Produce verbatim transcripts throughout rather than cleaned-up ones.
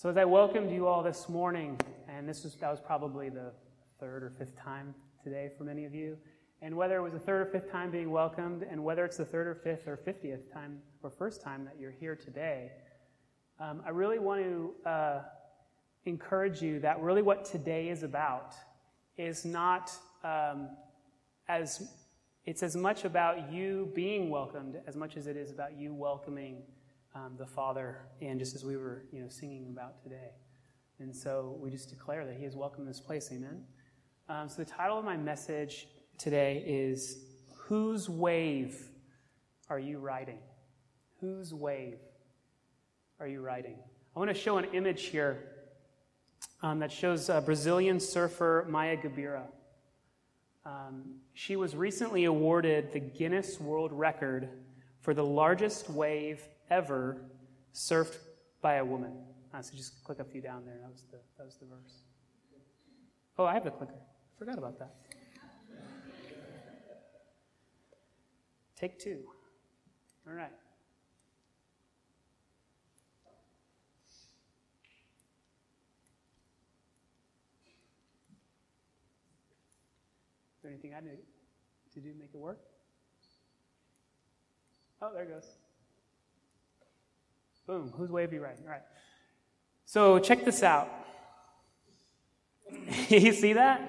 So as I welcomed you all this morning, and this was that was probably the third or fifth time today for many of you, and whether it was the third or fifth time being welcomed, and whether it's the third or fifth or fiftieth time or first time that you're here today, um, I really want to uh, encourage you that really what today is about is not um, as it's as much about you being welcomed as much as it is about you welcoming um, the Father in, just as we were, you know, singing about today. And so we just declare that He is welcome in this place. Amen. Um, so the title of my message today is, Whose Wave Are You Riding? Whose wave are you riding? I want to show an image here um, that shows uh, Brazilian surfer Maya Gabira. Um, she was recently awarded the Guinness World Record for the largest wave ever surfed by a woman. Uh, so just click a few down there. That was the that was the verse. Oh, I have the clicker. I forgot about that. Take two. All right. Is there anything I need to do to make it work? Oh, there it goes. Boom. Whose wave are you riding? All right. So check this out. You see that?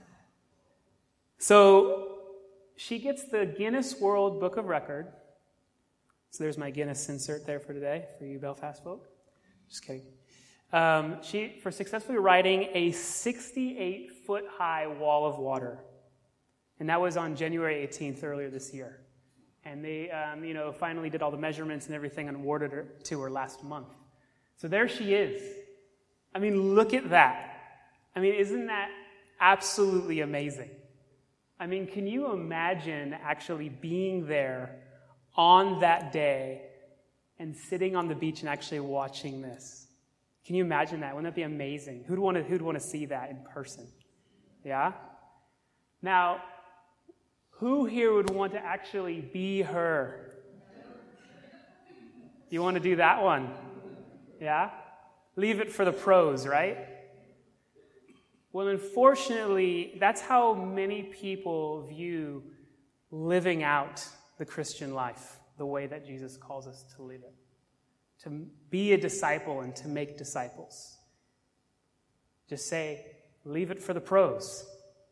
So she gets the Guinness World Book of Record. So there's my Guinness insert there for today, for you Belfast folk. Just kidding. Um, she for successfully riding a sixty-eight foot high wall of water. And that was on January eighteenth earlier this year. And they, um, you know, finally did all the measurements and everything and awarded her to her last month. So there she is. I mean, look at that. I mean, isn't that absolutely amazing? I mean, can you imagine actually being there on that day and sitting on the beach and actually watching this? Can you imagine that? Wouldn't that be amazing? Who'd want to, who'd want to see that in person? Yeah? Now, who here would want to actually be her? You want to do that one? Yeah? Leave it for the pros, right? Well, unfortunately, that's how many people view living out the Christian life, the way that Jesus calls us to live it. To be a disciple and to make disciples. Just say, leave it for the pros.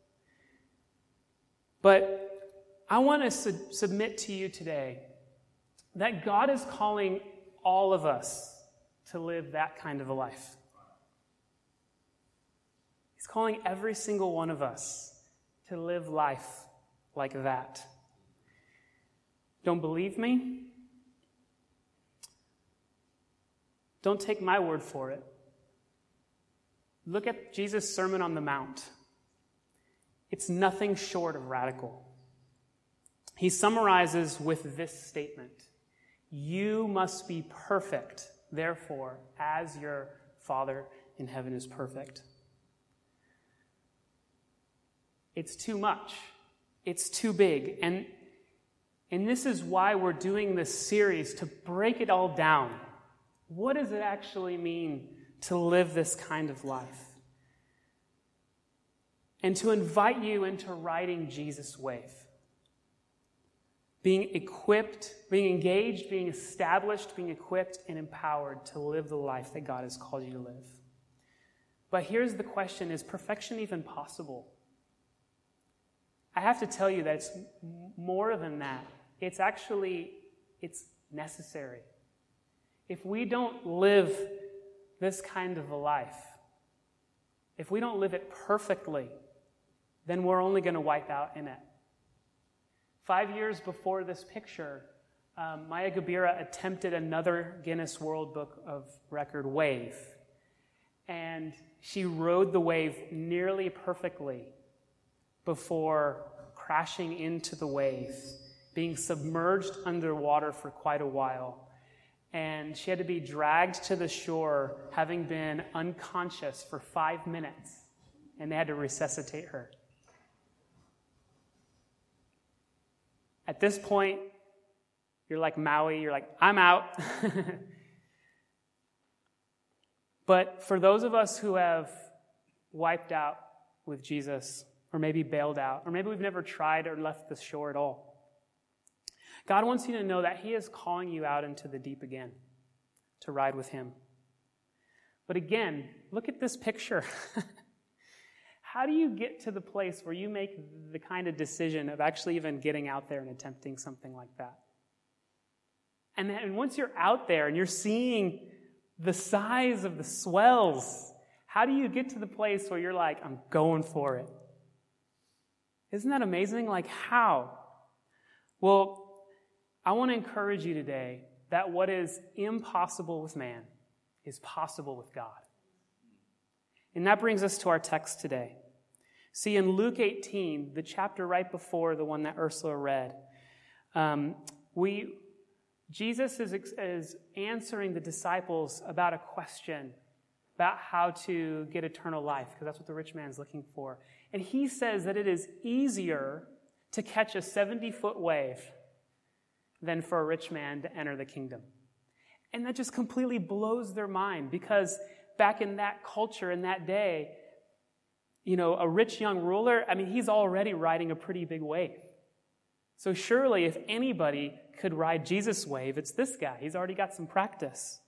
But I want to su- submit to you today that God is calling all of us to live that kind of a life. He's calling every single one of us to live life like that. Don't believe me? Don't take my word for it. Look at Jesus' Sermon on the Mount. It's nothing short of radical. He summarizes with this statement: you must be perfect, therefore, as your Father in heaven is perfect. It's too much. It's too big. And, and this is why we're doing this series, to break it all down. What does it actually mean to live this kind of life? And to invite you into riding Jesus' wave. Being equipped, being engaged, being established, being equipped and empowered to live the life that God has called you to live. But here's the question: is perfection even possible? I have to tell you that it's more than that. It's actually, it's necessary. If we don't live this kind of a life, if we don't live it perfectly, then we're only going to wipe out in it. Five years before this picture, um, Maya Gabira attempted another Guinness World Book of Record wave. And she rode the wave nearly perfectly before crashing into the wave, being submerged underwater for quite a while. And she had to be dragged to the shore, having been unconscious for five minutes. And they had to resuscitate her. At this point, you're like Maui, you're like, I'm out. But for those of us who have wiped out with Jesus, or maybe bailed out, or maybe we've never tried or left the shore at all, God wants you to know that he is calling you out into the deep again to ride with him. But again, look at this picture. How do you get to the place where you make the kind of decision of actually even getting out there and attempting something like that? And then once you're out there and you're seeing the size of the swells, how do you get to the place where you're like, I'm going for it? Isn't that amazing? Like, how? Well, I want to encourage you today that what is impossible with man is possible with God. And that brings us to our text today. See, in Luke eighteen, the chapter right before the one that Ursula read, um, we Jesus is, is answering the disciples about a question about how to get eternal life, because that's what the rich man is looking for. And he says that it is easier to catch a seventy-foot wave than for a rich man to enter the kingdom. And that just completely blows their mind, because back in that culture, in that day, you know, a rich young ruler, I mean, he's already riding a pretty big wave. So surely if anybody could ride Jesus' wave, it's this guy. He's already got some practice.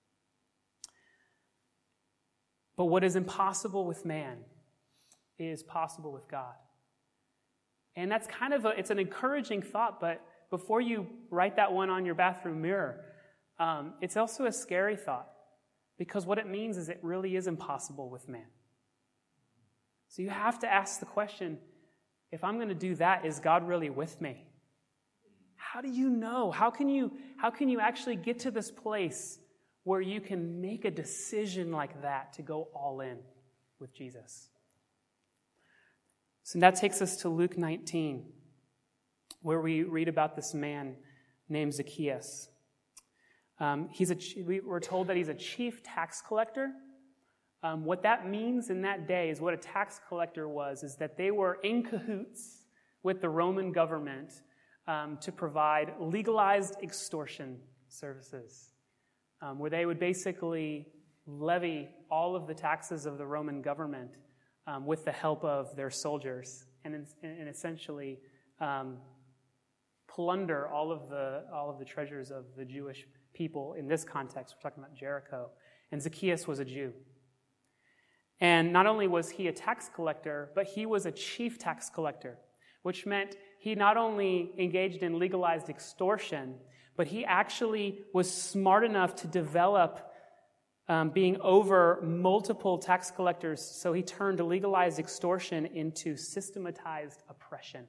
But what is impossible with man is possible with God. And that's kind of a, it's an encouraging thought, but before you write that one on your bathroom mirror, um, it's also a scary thought, because what it means is it really is impossible with man. So you have to ask the question, if I'm going to do that, is God really with me? How do you know? How can you, how can you actually get to this place where you can make a decision like that to go all in with Jesus? So that takes us to Luke nineteen, where we read about this man named Zacchaeus. Um, he's a, we we're told that he's a chief tax collector. Um, what that means in that day is what a tax collector was, is that they were in cahoots with the Roman government um, to provide legalized extortion services, um, where they would basically levy all of the taxes of the Roman government um, with the help of their soldiers, and, and essentially um, plunder all of the all of the treasures of the Jewish people. In this context, we're talking about Jericho, and Zacchaeus was a Jew. And not only was he a tax collector, but he was a chief tax collector, which meant he not only engaged in legalized extortion, but he actually was smart enough to develop um, being over multiple tax collectors, so he turned legalized extortion into systematized oppression.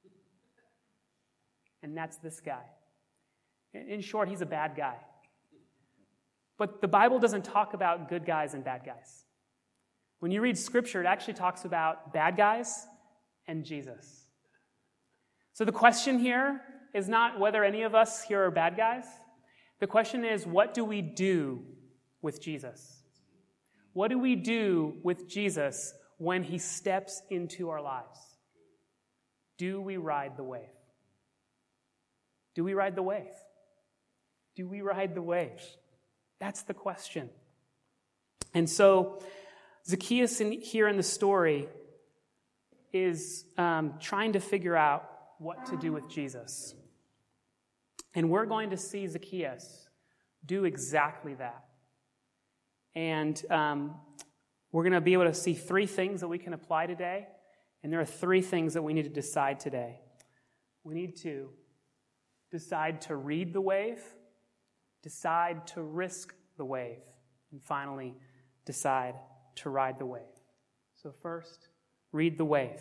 And that's this guy. In short, he's a bad guy. But the Bible doesn't talk about good guys and bad guys. When you read Scripture, it actually talks about bad guys and Jesus. So the question here is not whether any of us here are bad guys. The question is, what do we do with Jesus? What do we do with Jesus when he steps into our lives? Do we ride the wave? Do we ride the wave? Do we ride the wave? That's the question. And so Zacchaeus in, here in the story is um, trying to figure out what to do with Jesus. And we're going to see Zacchaeus do exactly that. And um, we're going to be able to see three things that we can apply today. And there are three things that we need to decide today. We need to decide to read the wave, decide to risk the wave, and finally, decide to ride the wave. So first, read the wave.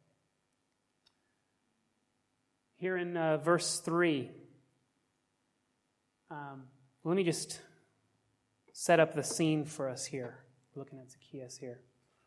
Here in uh, verse three, um, let me just set up the scene for us here, looking at Zacchaeus here.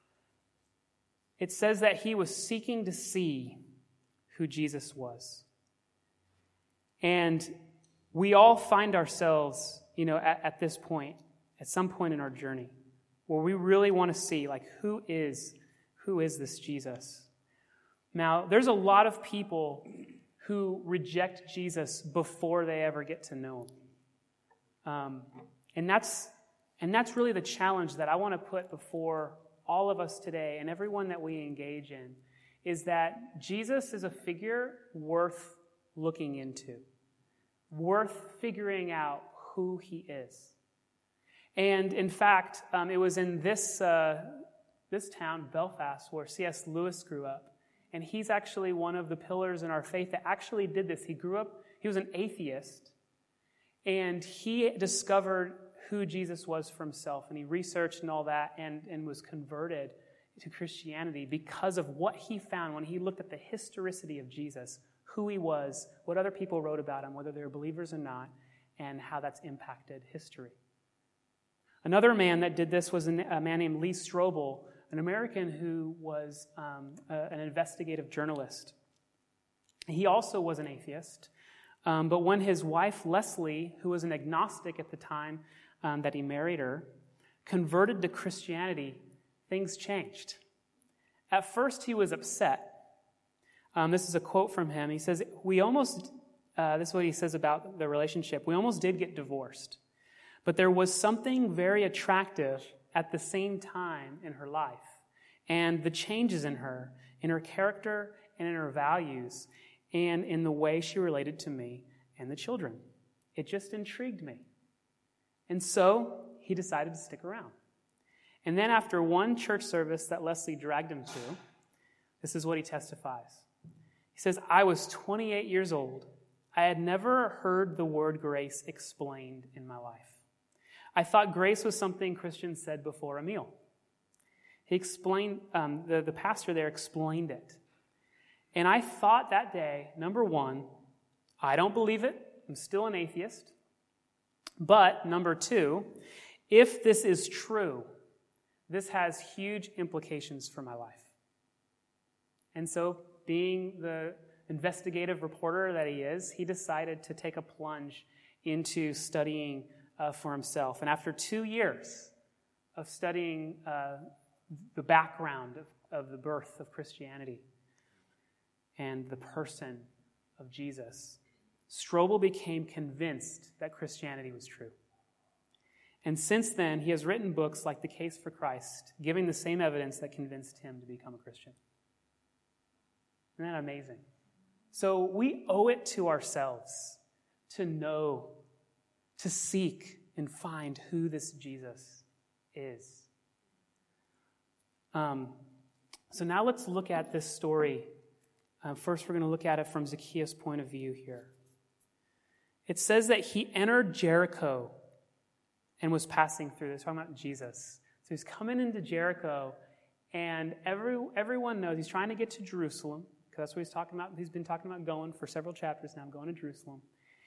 It says that he was seeking to see who Jesus was. And we all find ourselves, you know, at, at this point, at some point in our journey, where we really want to see, like, who is, who is this Jesus? Now, there's a lot of people who reject Jesus before they ever get to know him. Um, and that's And that's really the challenge that I want to put before all of us today and everyone that we engage in, is that Jesus is a figure worth looking into, worth figuring out who he is. And in fact, um, it was in this, uh, this town, Belfast, where C S Lewis grew up. And he's actually one of the pillars in our faith that actually did this. He grew up, he was an atheist, and he discovered who Jesus was for himself, and he researched and all that, and, and was converted to Christianity because of what he found when he looked at the historicity of Jesus, who he was, what other people wrote about him, whether they were believers or not, and how that's impacted history. Another man that did this was a man named Lee Strobel, an American who was um, a, an investigative journalist. He also was an atheist, um, but when his wife, Leslie, who was an agnostic at the time um, that he married her, converted to Christianity, things changed. At first, he was upset. Um, this is a quote from him. He says, we almost, uh, this is what he says about the relationship, we almost did get divorced, but there was something very attractive at the same time in her life, and the changes in her, in her character and in her values, and in the way she related to me and the children. It just intrigued me. And so he decided to stick around. And then after one church service that Leslie dragged him to, this is what he testifies. He says, I was twenty-eight years old. I had never heard the word grace explained in my life. I thought grace was something Christians said before a meal. He explained, um, the, the pastor there explained it. And I thought that day, number one, I don't believe it. I'm still an atheist. But number two, if this is true, this has huge implications for my life. And so, being the investigative reporter that he is, he decided to take a plunge into studying uh, for himself. And after two years of studying uh, the background of, of the birth of Christianity and the person of Jesus, Strobel became convinced that Christianity was true. And since then, he has written books like The Case for Christ, giving the same evidence that convinced him to become a Christian. Isn't that amazing? So we owe it to ourselves to know, to seek, and find who this Jesus is. Um, so now let's look at this story. Uh, first, we're going to look at it from Zacchaeus' point of view here. It says that he entered Jericho and was passing through. They're talking about Jesus. So he's coming into Jericho, and every everyone knows he's trying to get to Jerusalem, because that's what he's talking about. He's been talking about going for several chapters now, going to Jerusalem.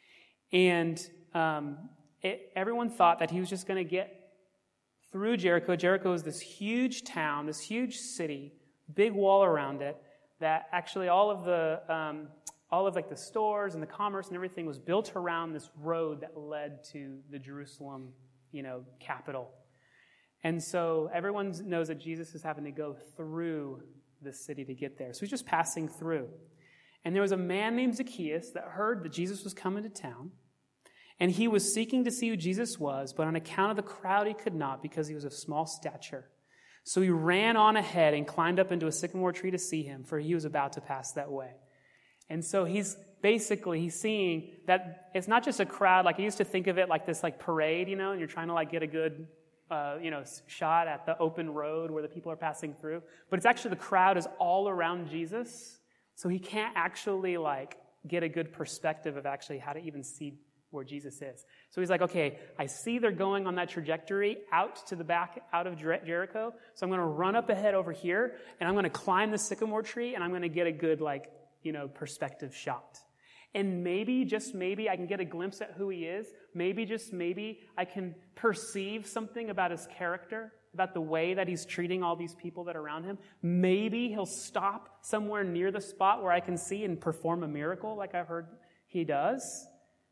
And um, it, everyone thought that he was just going to get through Jericho. Jericho is this huge town, this huge city, big wall around it, that actually all of the um, all of like the stores and the commerce and everything was built around this road that led to the Jerusalem, you know, capital. And so everyone knows that Jesus is having to go through the city to get there. So he's just passing through. And there was a man named Zacchaeus that heard that Jesus was coming to town. And he was seeking to see who Jesus was, but on account of the crowd he could not, because he was of small stature. So he ran on ahead and climbed up into a sycamore tree to see him, for he was about to pass that way. And so he's basically, he's seeing that it's not just a crowd. Like, I used to think of it like this like parade, you know, and you're trying to like get a good, uh, you know, shot at the open road where the people are passing through. But it's actually the crowd is all around Jesus. So he can't actually like get a good perspective of actually how to even see where Jesus is. So he's like, okay, I see they're going on that trajectory out to the back, out of Jer- Jericho. So I'm going to run up ahead over here, and I'm going to climb the sycamore tree, and I'm going to get a good like, you know, perspective shot. And maybe, just maybe, I can get a glimpse at who he is. Maybe, just maybe, I can perceive something about his character, about the way that he's treating all these people that are around him. Maybe he'll stop somewhere near the spot where I can see and perform a miracle like I've heard he does.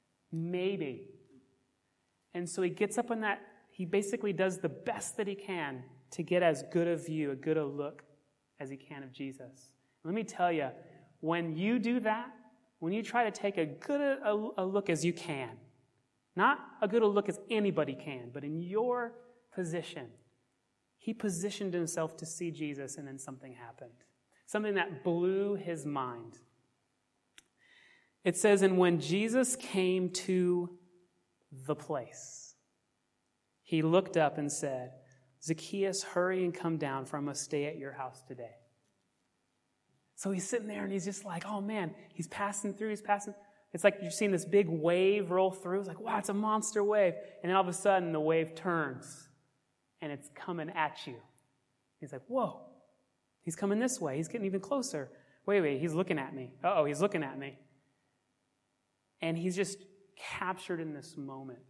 Maybe. And so he gets up on that, he basically does the best that he can to get as good a view, a good a look as he can of Jesus. Let me tell you, when you do that, when you try to take a good a, a look as you can, not a good a look as anybody can, but in your position. He positioned himself to see Jesus, and then something happened. Something that blew his mind. It says, and when Jesus came to the place, he looked up and said, Zacchaeus, hurry and come down, for I must stay at your house today. So he's sitting there and he's just like, oh man, he's passing through, he's passing. It's like you've seen this big wave roll through. It's like, wow, it's a monster wave. And then all of a sudden the wave turns and it's coming at you. He's like, whoa, he's coming this way. He's getting even closer. Wait, wait, he's looking at me. Uh-oh, he's looking at me. And he's just captured in this moment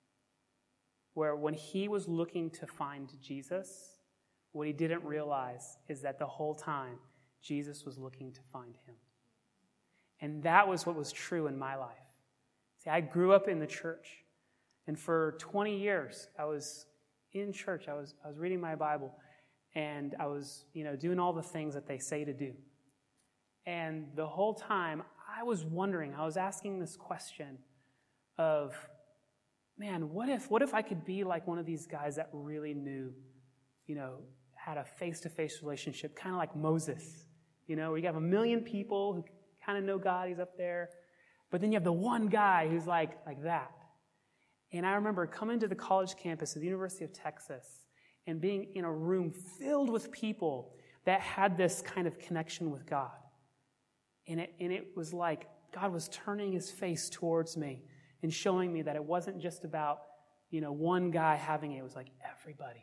where when he was looking to find Jesus, what he didn't realize is that the whole time Jesus was looking to find him. And that was what was true in my life. See, I grew up in the church, and for twenty years, I was in church. I was I was reading my Bible, and I was, you know, doing all the things that they say to do. And the whole time, I was wondering, I was asking this question of, man, what if what if I could be like one of these guys that really knew, you know, had a face-to-face relationship, kind of like Moses, you know, where you have a million people who kind of know God, he's up there, but then you have the one guy who's like, like that. And I remember coming to the college campus of the University of Texas and being in a room filled with people that had this kind of connection with God. And it, and it was like God was turning his face towards me and showing me that it wasn't just about, you know, one guy having it. It was like everybody.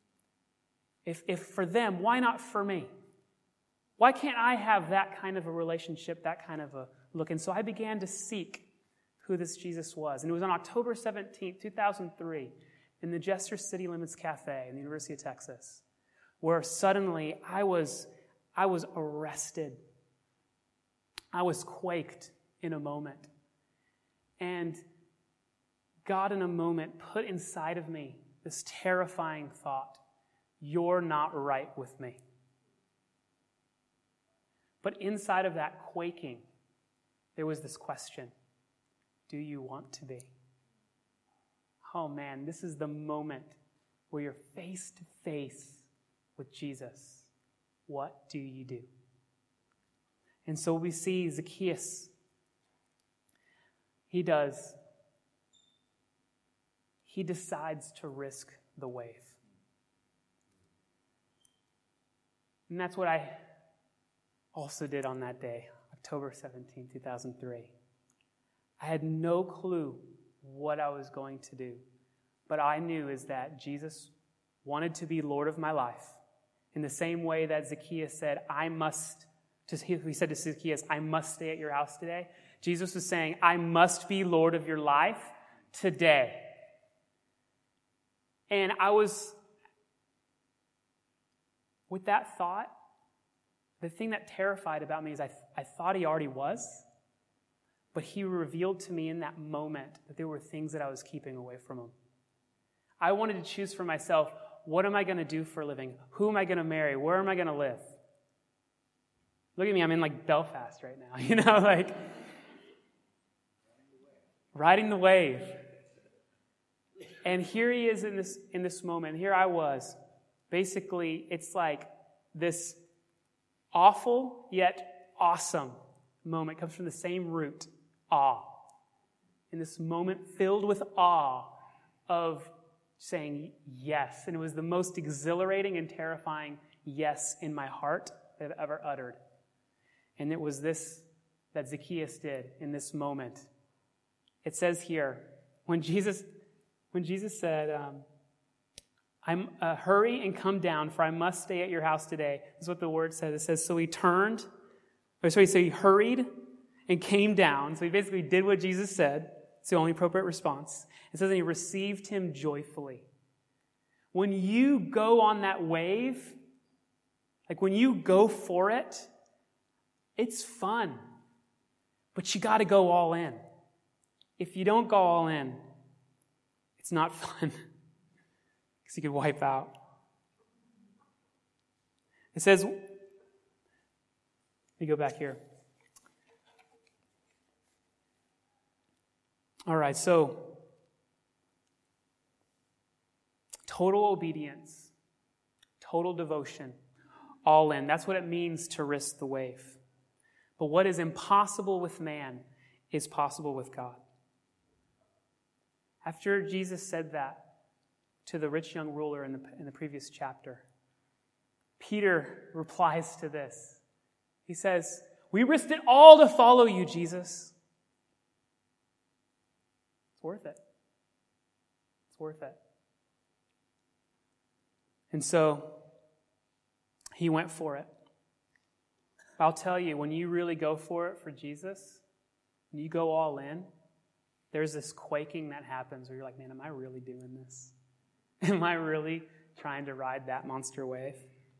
If, if for them, why not for me? Why can't I have that kind of a relationship, that kind of a look? And so I began to seek who this Jesus was. And it was on October seventeenth, two thousand three, in the Jester City Limits Cafe in the University of Texas, where suddenly I was, I was arrested. I was quaked in a moment. And God, in a moment, put inside of me this terrifying thought: you're not right with me. But inside of that quaking, there was this question: do you want to be? Oh man, this is the moment where you're face to face with Jesus. What do you do? And so we see Zacchaeus. He does. He decides to risk the wave. And that's what I also did on that day, October seventeenth, two thousand three. I had no clue what I was going to do, but I knew is that Jesus wanted to be Lord of my life in the same way that Zacchaeus said, I must, he said to Zacchaeus, I must stay at your house today. Jesus was saying, I must be Lord of your life today. And I was, with that thought, the thing that terrified about me is I, I thought he already was, but he revealed to me in that moment that there were things that I was keeping away from him. I wanted to choose for myself, what am I going to do for a living? Who am I going to marry? Where am I going to live? Look at me, I'm in like Belfast right now, you know, like riding the wave. And here he is in this in this moment. Here I was. Basically, it's like this awful yet awesome moment. It comes from the same root, awe. In this moment filled with awe of saying yes. And it was the most exhilarating and terrifying yes in my heart that I've ever uttered. And it was this that Zacchaeus did in this moment. It says here, when Jesus, when Jesus said, um, I'm uh, hurry and come down, for I must stay at your house today. That's what the word says. It says, so he turned, or so he, so he hurried and came down. So he basically did what Jesus said. It's the only appropriate response. It says that he received him joyfully. When you go on that wave, like when you go for it, it's fun. But you got to go all in. If you don't go all in, it's not fun. Because you could wipe out. It says, let me go back here. All right, so Total obedience, total devotion, all in. That's what it means to risk the wave. But what is impossible with man is possible with God. After Jesus said that to the rich young ruler in the, in the previous chapter, Peter replies to this. He says, "We risked it all to follow you, Jesus." It's worth it. It's worth it. And so, he went for it. I'll tell you, when you really go for it for Jesus, when you go all in, there's this quaking that happens where you're like, man, am I really doing this? Am I really trying to ride that monster wave?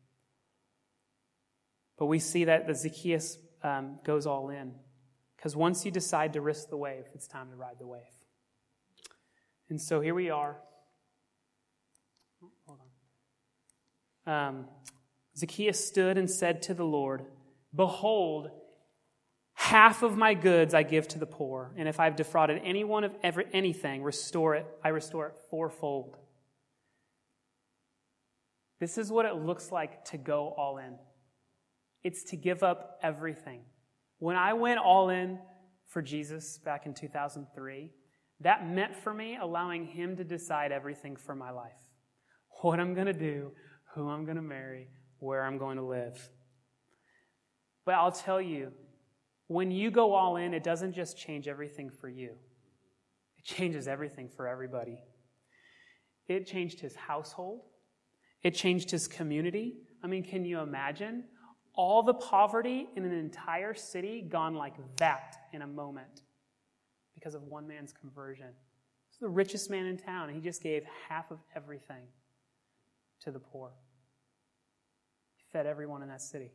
But we see that the Zacchaeus um, goes all in. Because once you decide to risk the wave, it's time to ride the wave. And so here we are. Oh, hold on. Um, Zacchaeus stood and said to the Lord, "Behold, half of my goods I give to the poor, and if I've defrauded anyone of ever, anything, restore it. I restore it fourfold." This is what it looks like to go all in. It's to give up everything. When I went all in for Jesus back in two thousand three, that meant for me allowing him to decide everything for my life. What I'm going to do, who I'm going to marry, where I'm going to live. But I'll tell you, when you go all in, it doesn't just change everything for you. It changes everything for everybody. It changed his household. It changed his community. I mean, can you imagine all the poverty in an entire city gone like that in a moment because of one man's conversion? He's the richest man in town, and he just gave half of everything to the poor. He fed everyone in that city.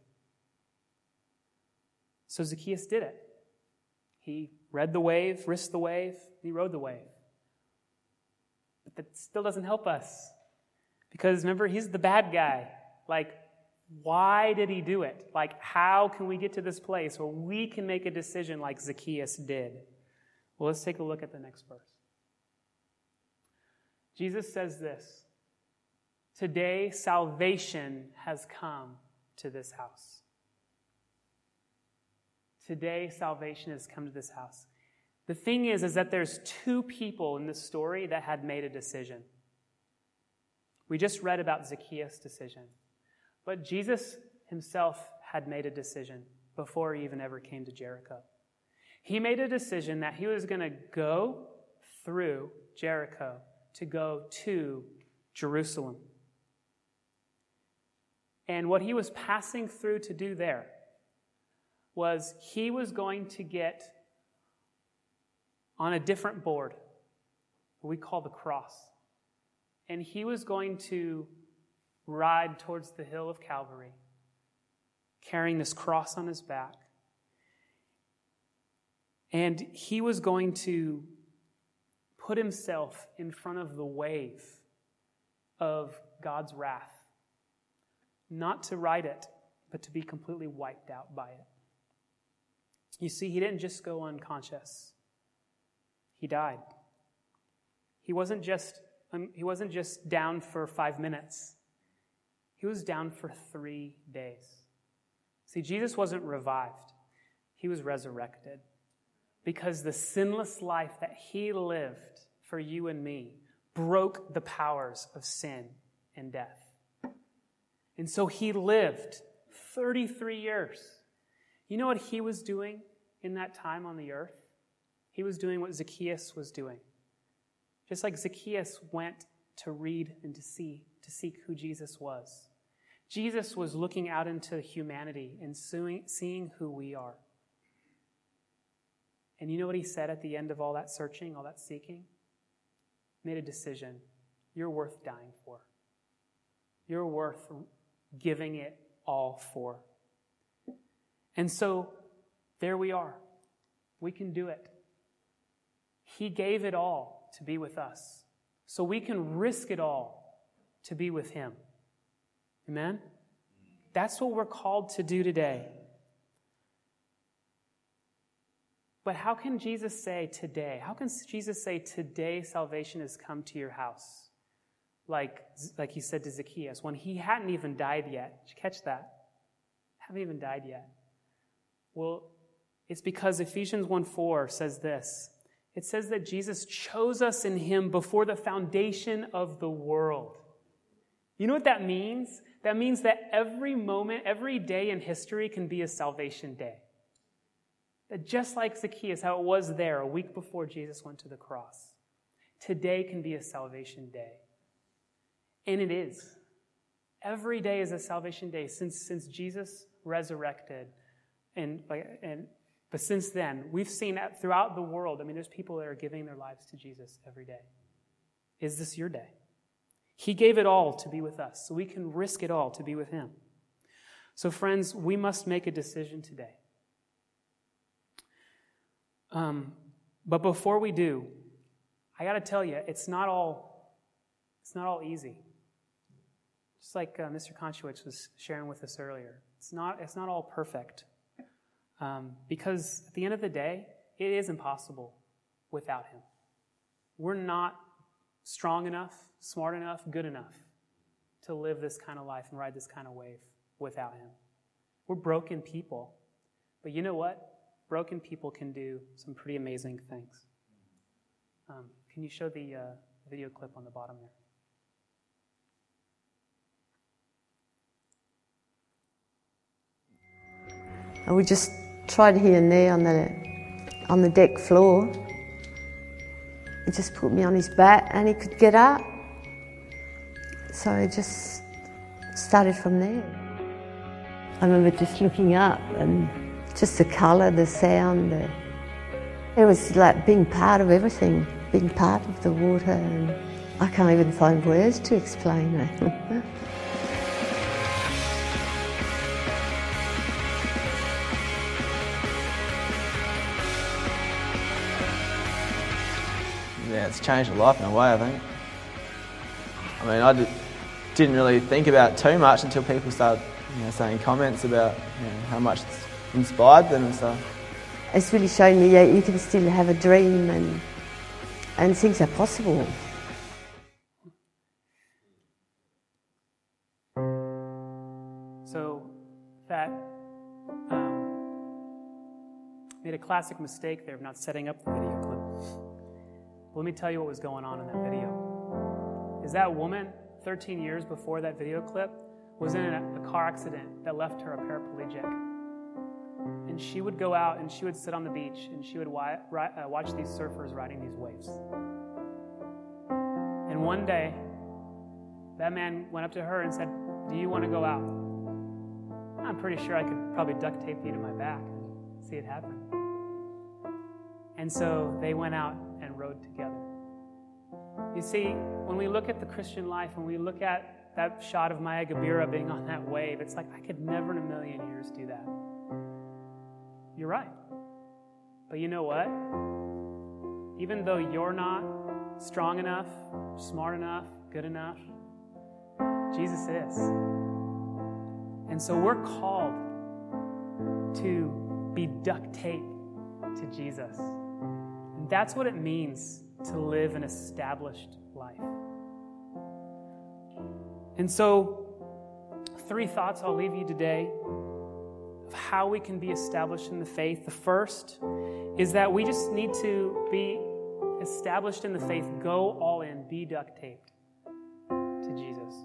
So Zacchaeus did it. He read the wave, risked the wave, he rode the wave. But that still doesn't help us. Because remember, he's the bad guy. Like, why did he do it? Like, how can we get to this place where we can make a decision like Zacchaeus did? Well, let's take a look at the next verse. Jesus says this, "Today salvation has come to this house." Today salvation has come to this house. The thing is, is that there's two people in this story that had made a decision. We just read about Zacchaeus' decision. But Jesus himself had made a decision before he even ever came to Jericho. He made a decision that he was going to go through Jericho to go to Jerusalem. And what he was passing through to do there was he was going to get on a different board, what we call the cross. And he was going to ride towards the hill of Calvary, carrying this cross on his back. And he was going to put himself in front of the wave of God's wrath. Not to ride it, but to be completely wiped out by it. You see, he didn't just go unconscious. He died. He wasn't just um, he wasn't just down for five minutes. He was down for three days. See, Jesus wasn't revived. He was resurrected. Because the sinless life that he lived for you and me broke the powers of sin and death. And so he lived thirty-three years. You know what he was doing in that time on the earth? He was doing what Zacchaeus was doing. Just like Zacchaeus went to read and to see, to seek who Jesus was. Jesus was looking out into humanity and seeing who we are. And you know what he said at the end of all that searching, all that seeking? He made a decision. You're worth dying for. You're worth giving it all for. And so, there we are. We can do it. He gave it all to be with us. So we can risk it all to be with him. Amen? That's what we're called to do today. But how can Jesus say today? How can Jesus say today salvation has come to your house? like, like he said to Zacchaeus, when he hadn't even died yet. Did you catch that? Haven't even died yet. Well, it's because Ephesians one four says this. It says that Jesus chose us in him before the foundation of the world. You know what that means? That means that every moment, every day in history can be a salvation day. That just like Zacchaeus, how it was there a week before Jesus went to the cross, today can be a salvation day. And it is. Every day is a salvation day since, since Jesus resurrected. And, and But since then, we've seen throughout the world, I mean, there's people that are giving their lives to Jesus every day. Is this your day? He gave it all to be with us, so we can risk it all to be with him. So friends, we must make a decision today. Um, but before we do, I got to tell you, it's not all, it's not all easy. Just like uh, Mister Konchowitz was sharing with us earlier, it's not, it's not all perfect. Um, because at the end of the day, it is impossible without him. We're not strong enough, smart enough, good enough to live this kind of life and ride this kind of wave without him. We're broken people. But you know what? Broken people can do some pretty amazing things. Um, can you show the uh, video clip on the bottom there? And we just tried here and there on the on the deck floor. He just put me on his back and he could get up. So I just started from there. I remember just looking up and just the colour, the sound. The, it was like being part of everything, being part of the water. And I can't even find words to explain it. Yeah, it's changed my life in a way, I think. I mean, I did, didn't really think about it too much until people started, you know, saying comments about, you know, how much it's inspired them and stuff. It's really shown me that you can still have a dream and and things are possible. So that um, made a classic mistake there of not setting up the video clip. Let me tell you what was going on in that video. Is that woman, thirteen years before that video clip, was in a, a car accident that left her a paraplegic. And she would go out and she would sit on the beach and she would wi- ri- uh, watch these surfers riding these waves. And one day, that man went up to her and said, "Do you want to go out?" I'm pretty sure I could probably duct tape you to my back and see it happen. And so they went out and rode together. You see, when we look at the Christian life, when we look at that shot of Maya Gabira being on that wave, it's like, I could never in a million years do that. You're right. But you know what? Even though you're not strong enough, smart enough, good enough, Jesus is. And so we're called to be duct taped to Jesus. And that's what it means to live an established life. And so, three thoughts I'll leave you today of how we can be established in the faith. The first is that we just need to be established in the faith, go all in, be duct taped to Jesus.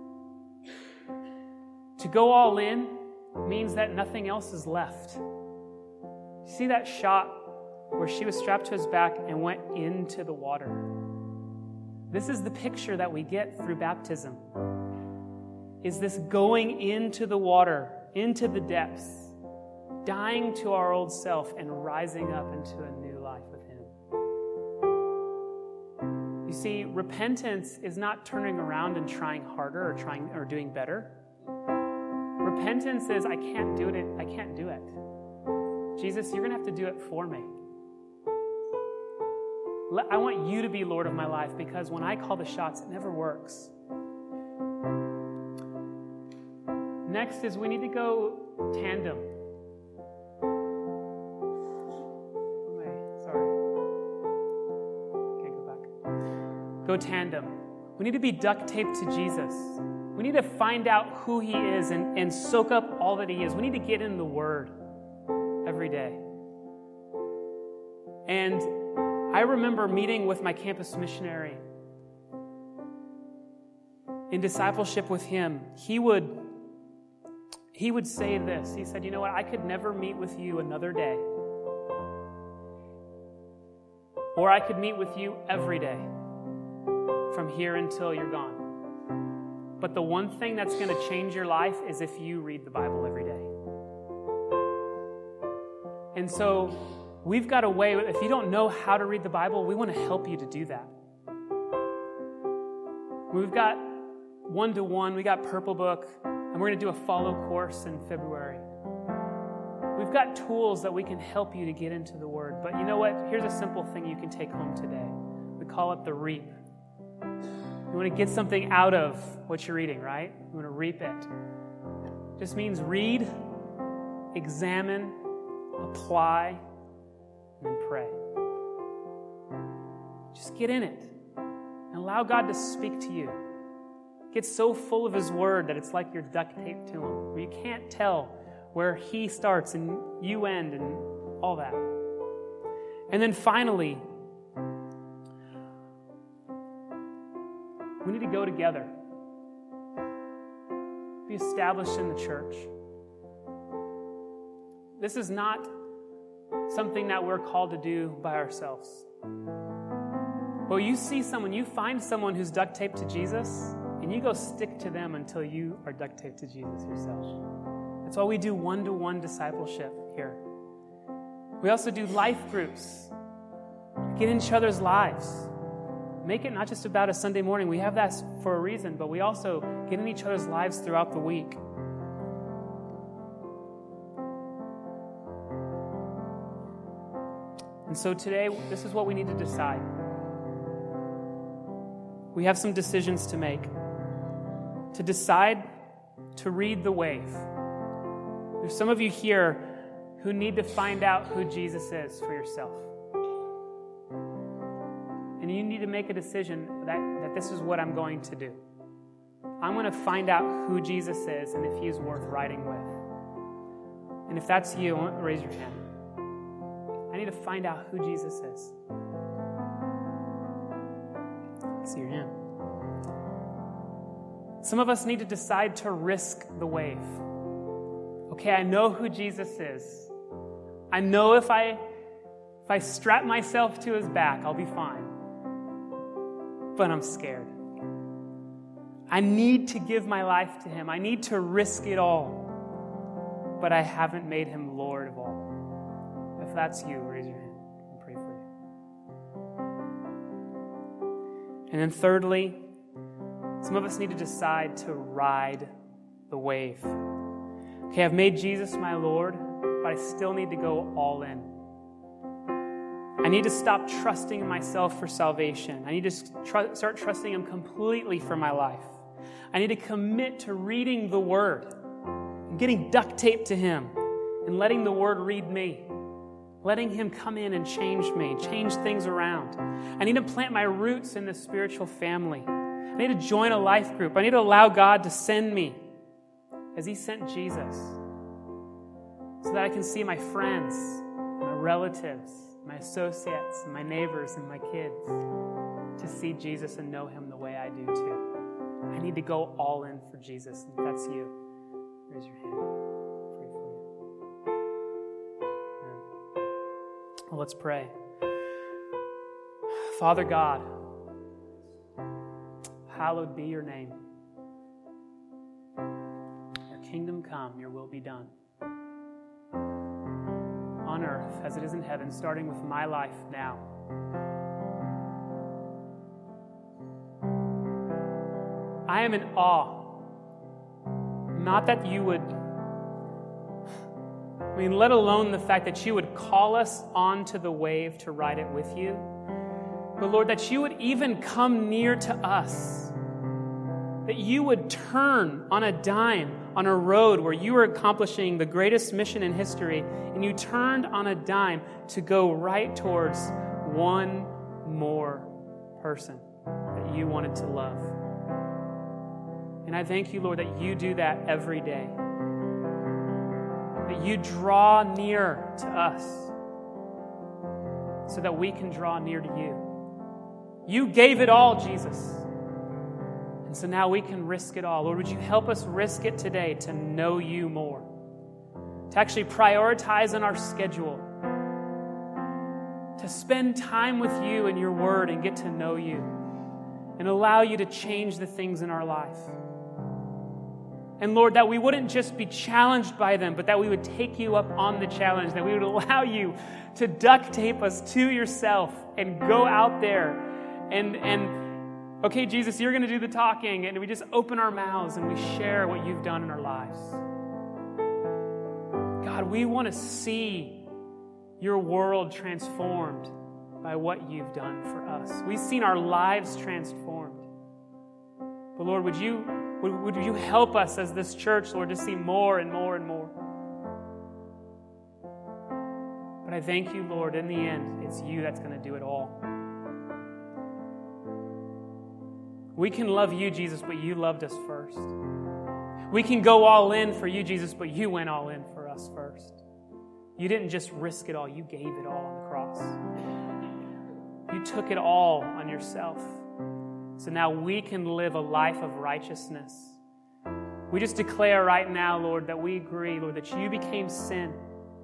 To go all in means that nothing else is left. See that shot where she was strapped to his back and went into the water? This is the picture that we get through baptism. Is this going into the water, into the depths, dying to our old self and rising up into a new life with him. You see, repentance is not turning around and trying harder or trying or doing better. Repentance is, I can't do it, I can't do it. Jesus, you're going to have to do it for me. I want you to be Lord of my life, because when I call the shots, it never works. Next is we need to go tandem. Okay, sorry. Okay, go back. Go tandem. We need to be duct taped to Jesus. We need to find out who he is and, and soak up all that he is. We need to get in the Word every day. And I remember meeting with my campus missionary in discipleship with him. He would, he would say this. He said, you know what? I could never meet with you another day. Or I could meet with you every day from here until you're gone. But the one thing that's going to change your life is if you read the Bible every day. And so we've got a way, if you don't know how to read the Bible, we want to help you to do that. We've got one-to-one, we got Purple Book, and we're going to do a follow course in February. We've got tools that we can help you to get into the Word. But you know what? Here's a simple thing you can take home today. We call it the reap. You want to get something out of what you're reading, right? You want to reap it. It just means read, examine, apply, and then pray. Just get in it and allow God to speak to you. Get so full of his Word that it's like you're duct taped to him, where you can't tell where he starts and you end and all that. And then finally, we need to go together. Be established in the church. This is not something that we're called to do by ourselves. Well, you see someone, you find someone who's duct taped to Jesus, and you go stick to them until you are duct taped to Jesus yourself. That's why we do one-to-one discipleship here. We also do life groups. Get in each other's lives. Make it not just about a Sunday morning. We have that for a reason, but we also get in each other's lives throughout the week. And so today, this is what we need to decide. We have some decisions to make. To decide to read the wave. There's some of you here who need to find out who Jesus is for yourself. And you need to make a decision that, that this is what I'm going to do. I'm going to find out who Jesus is and if he is worth riding with. And if that's you, I want to raise your hand. I need to find out who Jesus is. I see your hand. Some of us need to decide to risk the wave. Okay, I know who Jesus is. I know if I if I strap myself to his back, I'll be fine. But I'm scared. I need to give my life to him. I need to risk it all. But I haven't made him Lord of all. If that's you, raise your hand. I'll pray for you. And then thirdly, some of us need to decide to ride the wave. Okay, I've made Jesus my Lord, but I still need to go all in. I need to stop trusting in myself for salvation. I need to tr- start trusting him completely for my life. I need to commit to reading the Word and getting duct taped to him and letting the Word read me. Letting him come in and change me, change things around. I need to plant my roots in this spiritual family. I need to join a life group. I need to allow God to send me as he sent Jesus so that I can see my friends, my relatives, my associates, and my neighbors, and my kids to see Jesus and know him the way I do too. I need to go all in for Jesus. If that's you, raise your hand. Pray for you. Well, let's pray. Father God, hallowed be your name. Your kingdom come, your will be done. On earth as it is in heaven, starting with my life now. I am in awe. Not that you would, I mean, let alone the fact that you would call us onto the wave to ride it with you. But Lord, that you would even come near to us. That you would turn on a dime on a road where you were accomplishing the greatest mission in history, and you turned on a dime to go right towards one more person that you wanted to love. And I thank you, Lord, that you do that every day. That you draw near to us so that we can draw near to you. You gave it all, Jesus. And so now we can risk it all. Lord, would you help us risk it today to know you more? To actually prioritize in our schedule. To spend time with you and your word and get to know you. And allow you to change the things in our life. And Lord, that we wouldn't just be challenged by them, but that we would take you up on the challenge, that we would allow you to duct tape us to yourself and go out there and, and okay, Jesus, you're going to do the talking, and we just open our mouths and we share what you've done in our lives. God, we want to see your world transformed by what you've done for us. We've seen our lives transformed. But Lord, would you Would, would you help us as this church, Lord, to see more and more and more? But I thank you, Lord, in the end, it's you that's going to do it all. We can love you, Jesus, but you loved us first. We can go all in for you, Jesus, but you went all in for us first. You didn't just risk it all, you gave it all on the cross. You took it all on yourself. So now we can live a life of righteousness. We just declare right now, Lord, that we agree, Lord, that you became sin.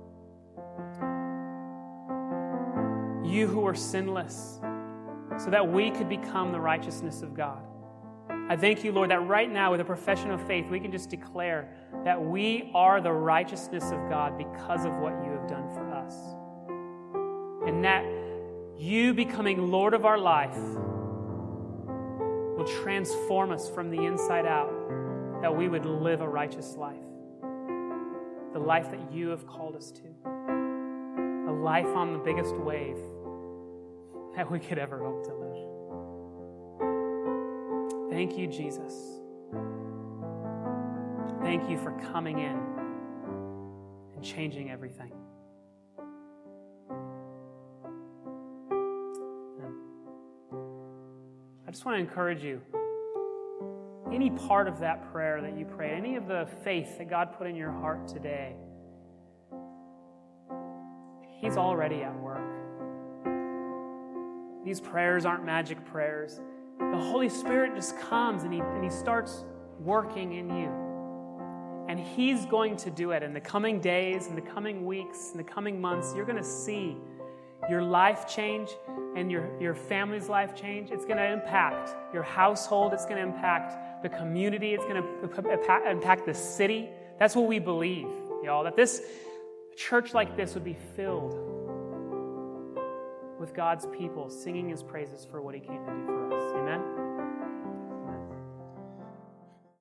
You who were sinless, so that we could become the righteousness of God. I thank you, Lord, that right now with a profession of faith, we can just declare that we are the righteousness of God because of what you have done for us. And that you becoming Lord of our life will transform us from the inside out, that we would live a righteous life. The life that you have called us to. A life on the biggest wave that we could ever hope to live. Thank you, Jesus. Thank you for coming in and changing everything. I just want to encourage you, any part of that prayer that you prayed, any of the faith that God put in your heart today, He's already at work. These prayers aren't magic prayers. The Holy Spirit just comes and He, and he starts working in you. And He's going to do it in the coming days, in the coming weeks, in the coming months. You're going to see your life change and your, your family's life change. It's going to impact your household. It's going to impact the community. It's going to impact the city. That's what we believe, y'all, that this church like this would be filled with God's people singing His praises for what He came to do for us.